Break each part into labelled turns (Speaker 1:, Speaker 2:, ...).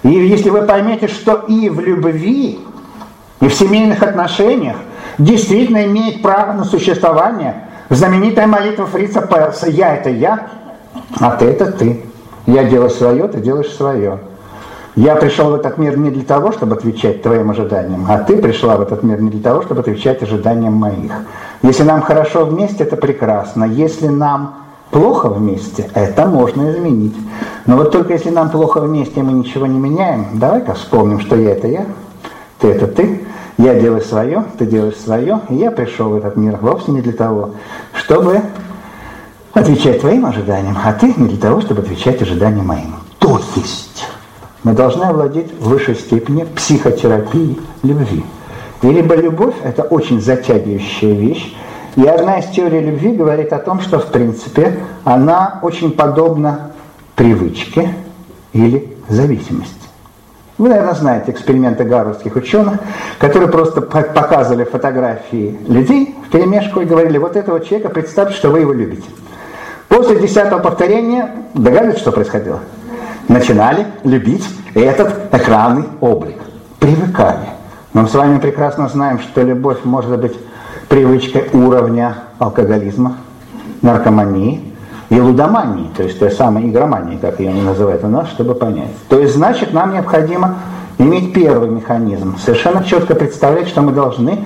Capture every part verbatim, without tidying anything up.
Speaker 1: И если вы поймете, что и в любви, и в семейных отношениях действительно имеет право на существование знаменитая молитва Фрица Перлса «Я – это я, а ты – это ты. Я делаю свое, ты делаешь свое. Я пришел в этот мир не для того, чтобы отвечать твоим ожиданиям, а ты пришла в этот мир не для того, чтобы отвечать ожиданиям моих. Если нам хорошо вместе, это прекрасно. Если нам плохо вместе, это можно изменить. Но вот только если нам плохо вместе, и мы ничего не меняем, давай-ка вспомним, что я – это я, ты – это ты. Я делаю свое, ты делаешь свое, и я пришел в этот мир вовсе не для того, чтобы отвечать твоим ожиданиям, а ты не для того, чтобы отвечать ожиданиям моим. То есть мы должны овладеть в высшей степени психотерапией любви. И либо любовь – это очень затягивающая вещь, и одна из теорий любви говорит о том, что в принципе она очень подобна привычке или зависимости. Вы, наверное, знаете эксперименты гарвардских ученых, которые просто показывали фотографии людей вперемешку и говорили: вот этого человека, представьте, что вы его любите. После десятого повторения догадываетесь, что происходило? Начинали любить этот экранный облик. Привыкали. Но мы с вами прекрасно знаем, что любовь может быть привычкой уровня алкоголизма, наркомании и лудомании, то есть той самой игромании, как ее называют у нас, чтобы понять. То есть, значит, нам необходимо иметь первый механизм, совершенно четко представлять, что мы должны,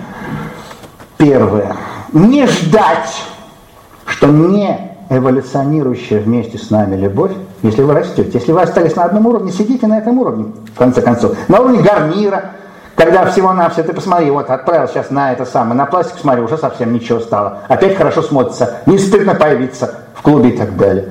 Speaker 1: первое, не ждать, что не эволюционирующая вместе с нами любовь, если вы растете, если вы остались на одном уровне, сидите на этом уровне, в конце концов, на уровне гарнира, когда всего-навсего ты посмотри, вот отправил сейчас на это самое, на пластик, смотри, уже совсем ничего стало, опять хорошо смотрится, не стыдно появиться в клубе и так далее.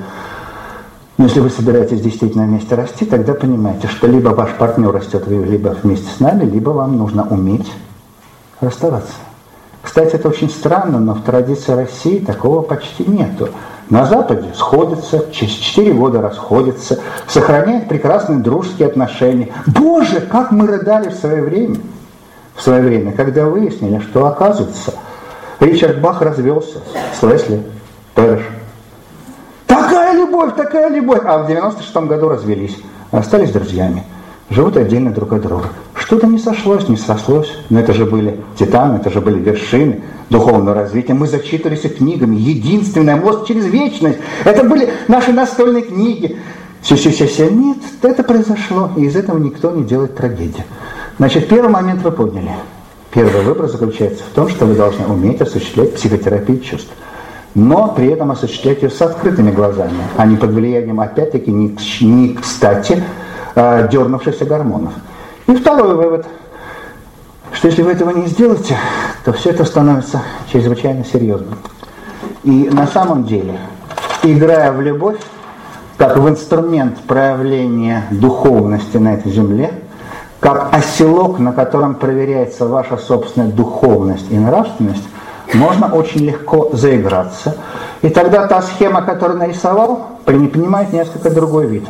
Speaker 1: Но если вы собираетесь действительно вместе расти, тогда понимаете, что либо ваш партнер растет либо вместе с нами, либо вам нужно уметь расставаться. Кстати, это очень странно, но в традиции России такого почти нету. На Западе сходятся, через четыре года расходятся, сохраняют прекрасные дружеские отношения. Боже, как мы рыдали в свое время, в свое время, когда выяснили, что, оказывается, Ричард Бах развелся с Лесли Пэриш. Такая любовь, такая любовь! А в девяносто шестом году развелись, остались друзьями, живут отдельно друг от друга. Что-то не сошлось, не сошлось. Но это же были титаны, это же были вершины духовного развития. Мы зачитывались книгами. Единственная, мост через вечность. Это были наши настольные книги. Все-все-все. Нет, это произошло. И из этого никто не делает трагедию. Значит, первый момент вы поняли. Первый выбор заключается в том, что вы должны уметь осуществлять психотерапию чувств. Но при этом осуществлять ее с открытыми глазами, а не под влиянием, опять-таки, не, не кстати, э, дернувшихся гормонов. И второй вывод, что если вы этого не сделаете, то все это становится чрезвычайно серьезным. И на самом деле, играя в любовь, как в инструмент проявления духовности на этой земле, как оселок, на котором проверяется ваша собственная духовность и нравственность, можно очень легко заиграться. И тогда та схема, которую нарисовал, принимает несколько другой вид.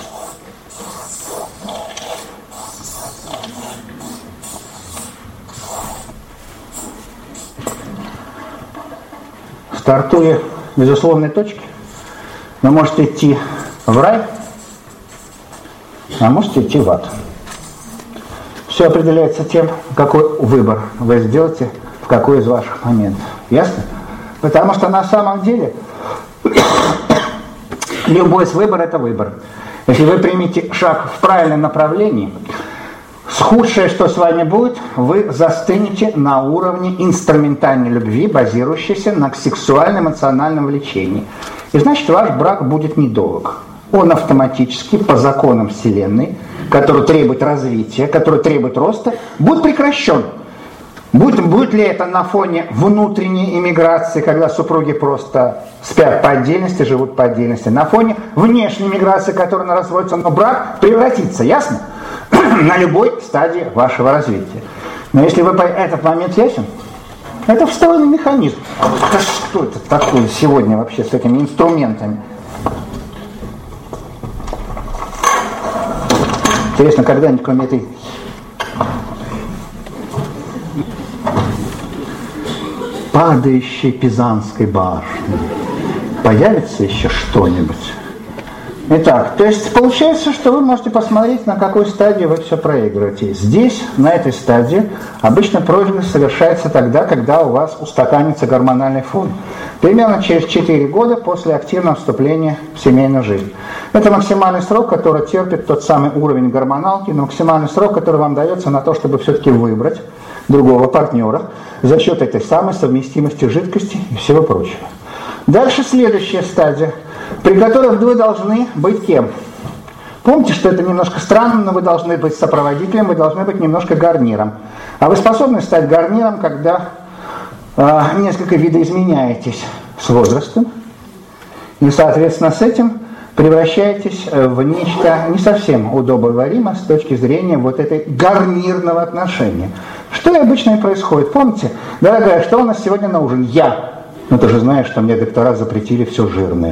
Speaker 1: Стартуя в безусловной точке, вы можете идти в рай, а можете идти в ад. Все определяется тем, какой выбор вы сделаете в какой из ваших моментов. Ясно? Потому что на самом деле любой выбор – это выбор. Если вы примете шаг в правильном направлении, худшее, что с вами будет, вы застынете на уровне инструментальной любви, базирующейся на сексуальном эмоциональном влечении. И значит, ваш брак будет недолг. Он автоматически, по законам Вселенной, который требует развития, который требует роста, будет прекращен. Будет, будет ли это на фоне внутренней иммиграции, когда супруги просто спят по отдельности, живут по отдельности, на фоне внешней иммиграции, которая разводится, но брак превратится, ясно? На любой стадии вашего развития. Но если вы этот момент ясен, это встроенный механизм. Да что это такое сегодня вообще с этими инструментами? Интересно, когда-нибудь кроме этой падающей Пизанской башни появится еще что-нибудь? Итак, то есть получается, что вы можете посмотреть, на какой стадии вы все проигрываете. Здесь, на этой стадии, обычно проигрыш совершается тогда, когда у вас устаканится гормональный фон. Примерно через четыре года после активного вступления в семейную жизнь. Это максимальный срок, который терпит тот самый уровень гормоналки, но максимальный срок, который вам дается на то, чтобы все-таки выбрать другого партнера за счет этой самой совместимости жидкости и всего прочего. Дальше следующая стадия, при которой вы должны быть кем? Помните, что это немножко странно, но вы должны быть сопроводителем, вы должны быть немножко гарниром. А вы способны стать гарниром, когда э, несколько видоизменяетесь с возрастом, и, соответственно, с этим превращаетесь в нечто не совсем удобоваримо с точки зрения вот этой гарнирного отношения. Что и обычно и происходит. Помните, дорогая, что у нас сегодня на ужин? Я. Ну ты же знаешь, что мне доктора запретили все жирное.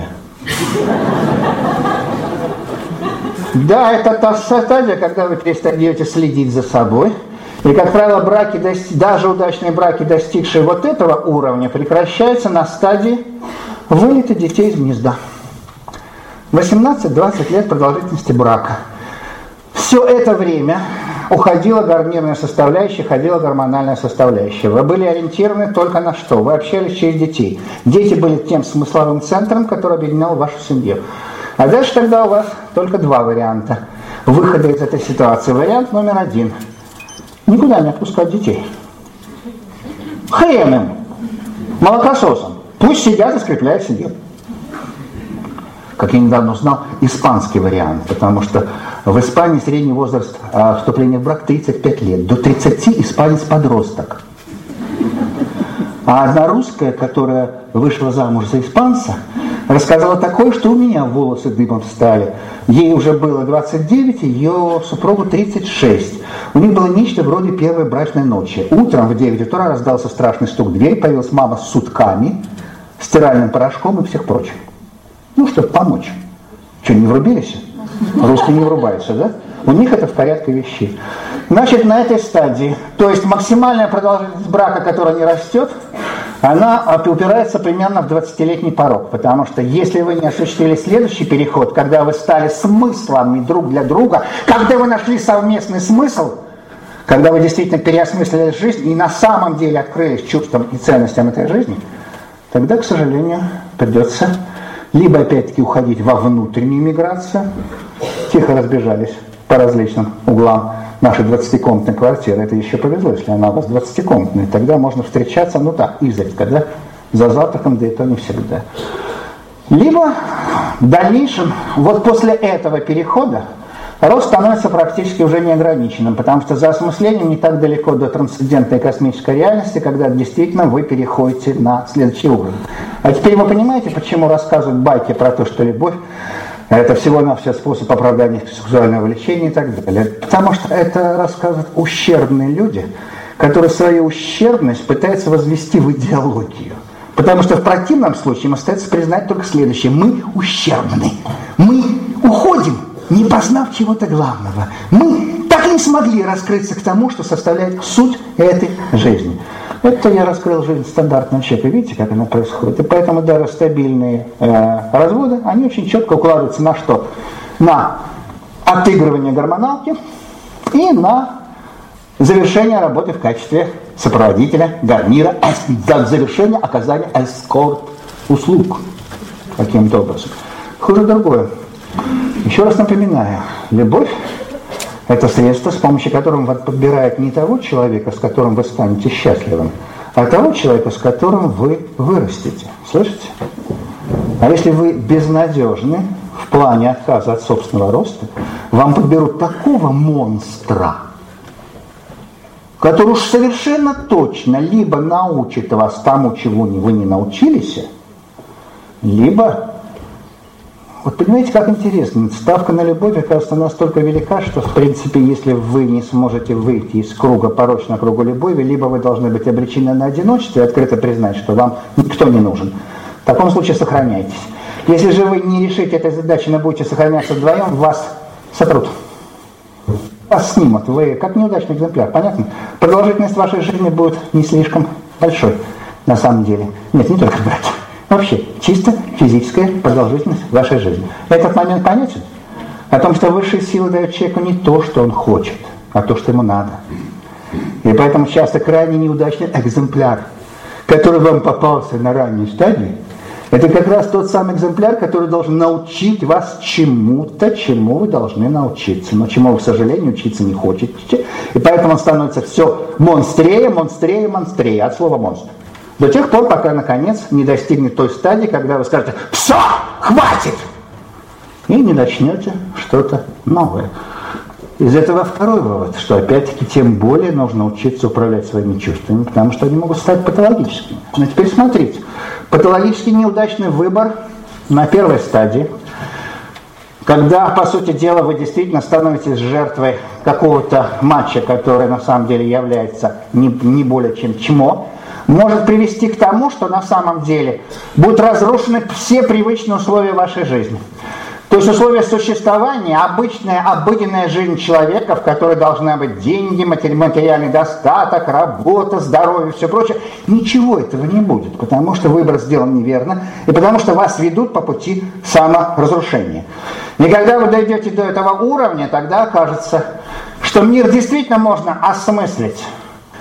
Speaker 1: Да, это та стадия, когда вы перестаете следить за собой. И, как правило, браки, даже удачные браки, достигшие вот этого уровня, прекращаются на стадии вылета детей из гнезда. восемнадцать-двадцать лет продолжительности брака. Все это время уходила гарнирная составляющая, ходила гормональная составляющая. Вы были ориентированы только на что? Вы общались через детей. Дети были тем смысловым центром, который объединял вашу семью. А дальше тогда у вас только два варианта выхода из этой ситуации. Вариант номер один. Никуда не отпускать детей. Хрен им, молокососом. Пусть сидят и скрепляют семью. Как я недавно узнал, испанский вариант, потому что в Испании средний возраст а, вступления в брак тридцать пять лет. До тридцати испанец подросток. А одна русская, которая вышла замуж за испанца, рассказала такое, что у меня волосы дыбом встали. Ей уже было двадцать девять, ее супругу тридцать шесть. У них было нечто вроде первой брачной ночи. Утром в девять утра раздался страшный стук в дверь, появилась мама с сутками, стиральным порошком и всех прочих. Ну, чтобы помочь. Что, не врубились? Русские не врубаются, да? У них это в порядке вещей. Значит, на этой стадии, то есть максимальная продолжительность брака, которая не растет, она упирается примерно в двадцатилетний порог. Потому что если вы не осуществили следующий переход, когда вы стали смыслами друг для друга, когда вы нашли совместный смысл, когда вы действительно переосмыслили жизнь и на самом деле открылись чувствам и ценностям этой жизни, тогда, к сожалению, придется либо опять-таки уходить во внутреннюю миграцию, тихо разбежались по различным углам нашей двадцатикомнатной квартиры. Это еще повезло, если она у вас двадцатикомнатная. Тогда можно встречаться, ну так, изредка, да, за завтраком, да и то не всегда. Либо в дальнейшем, вот после этого перехода, рост становится практически уже неограниченным, потому что за осмыслением не так далеко до трансцендентной космической реальности, когда действительно вы переходите на следующий уровень. А теперь вы понимаете, почему рассказывают байки про то, что любовь — это всего-навсего способ оправдания сексуального влечения и так далее. Потому что это рассказывают ущербные люди, которые свою ущербность пытаются возвести в идеологию. Потому что в противном случае им остается признать только следующее: мы ущербны, мы уходим, не познав чего-то главного. Мы так и не смогли раскрыться к тому, что составляет суть этой жизни. Это я раскрыл жизнь стандартного человека. Видите, как она происходит? И поэтому даже стабильные э, разводы, они очень четко укладываются на что? На отыгрывание гормоналки и на завершение работы в качестве сопроводителя, гарнира, для завершения оказания эскорт-услуг каким-то образом. Хуже другое. Еще раз напоминаю, любовь – это средство, с помощью которого вас подбирает не того человека, с которым вы станете счастливым, а того человека, с которым вы вырастете. Слышите? А если вы безнадежны в плане отказа от собственного роста, вам подберут такого монстра, который уж совершенно точно либо научит вас тому, чего вы не научились, либо... Вот понимаете, как интересно, ставка на любовь, оказывается, настолько велика, что, в принципе, если вы не сможете выйти из круга, порочного круга любви, либо вы должны быть обречены на одиночество и открыто признать, что вам никто не нужен. В таком случае сохраняйтесь. Если же вы не решите этой задачи, но будете сохраняться вдвоем, вас сотрут. Вас снимут, вы как неудачный экземпляр, понятно? Продолжительность вашей жизни будет не слишком большой, на самом деле. Нет, не только в браке. Вообще, чисто физическая продолжительность вашей жизни. Этот момент понятен? О том, что высшие силы дают человеку не то, что он хочет, а то, что ему надо. И поэтому часто крайне неудачный экземпляр, который вам попался на ранней стадии, это как раз тот самый экземпляр, который должен научить вас чему-то, чему вы должны научиться. Но чему вы, к сожалению, учиться не хотите. И поэтому он становится все монстрее, монстрее, монстрее. От слова монстр. До тех пор, пока, наконец, не достигнет той стадии, когда вы скажете «Все! Хватит!» и не начнете что-то новое. Из этого второй вывод, что опять-таки тем более нужно учиться управлять своими чувствами, потому что они могут стать патологическими. Но теперь смотрите. Патологически неудачный выбор на первой стадии, когда, по сути дела, вы действительно становитесь жертвой какого-то матча, который на самом деле является не, не более чем чмо, может привести к тому, что на самом деле будут разрушены все привычные условия вашей жизни. То есть условия существования, обычная, обыденная жизнь человека, в которой должны быть деньги, материальный достаток, работа, здоровье, все прочее, ничего этого не будет, потому что выбор сделан неверно, и потому что вас ведут по пути саморазрушения. И когда вы дойдете до этого уровня, тогда окажется, что мир действительно можно осмыслить